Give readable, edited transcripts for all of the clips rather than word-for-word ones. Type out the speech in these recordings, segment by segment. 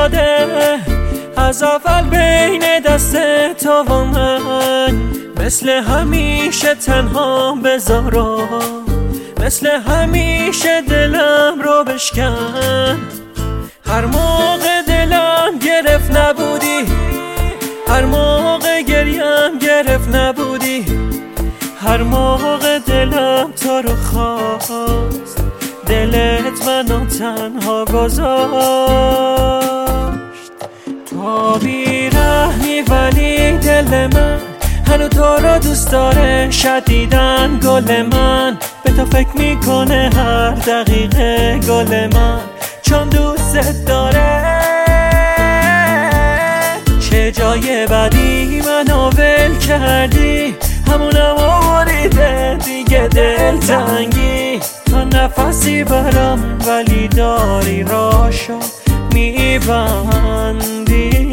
افتاده از اول بین دست تو و من. مثل همیشه تنها بذارم، مثل همیشه دلم رو بشکن. هر موقع دلم گرفت نبودی، هر موقع گریم گرفت نبودی، هر موقع دلم تو رو خواست دلت منو تنها گذاشت. تو بیرحمی ولی دل من هنو تو رو دوست داره شدیدن. گل من به تو فکر میکنه هر دقیقه گل من، چون دوست داره. چه جای بدی منو ول کردی، همونم آوریده دیگه دلتنگی. تا نفسی برم ولی داری راشو میبندی.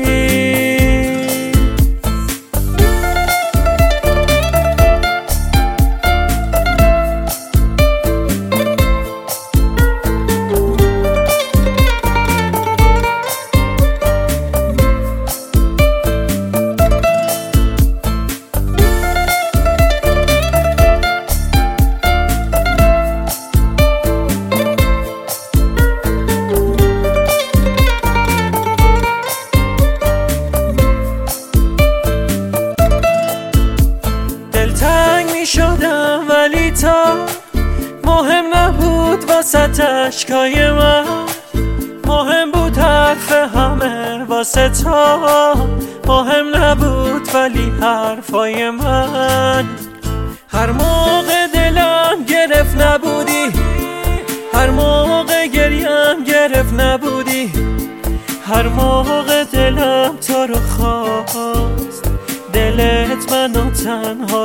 شدم ولی تا مهم نبود واسه اشکای من، مهم بود حرف همه واسه تا. مهم نبود ولی حرفای من. هر موقع دلم گرفت نبودی، هر موقع گریم گرفت نبودی، هر موقع دلم تو رو خواست دلت منو تنها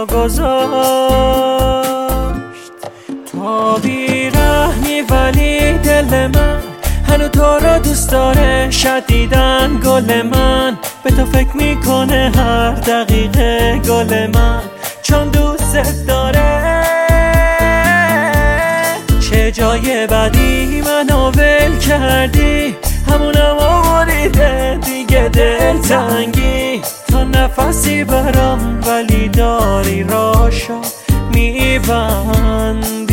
گذاشت. تو بیرحمی ولی دل من هنو تو رو دوست داره شدیدن. گل من به تو فکر میکنه هر دقیقه گل من، چون دوست داره. چه جای بدی منو ول کردی، همونم آوریده دیگه دلتنگی. تا نفسی برم ولی داری راشو میبندی.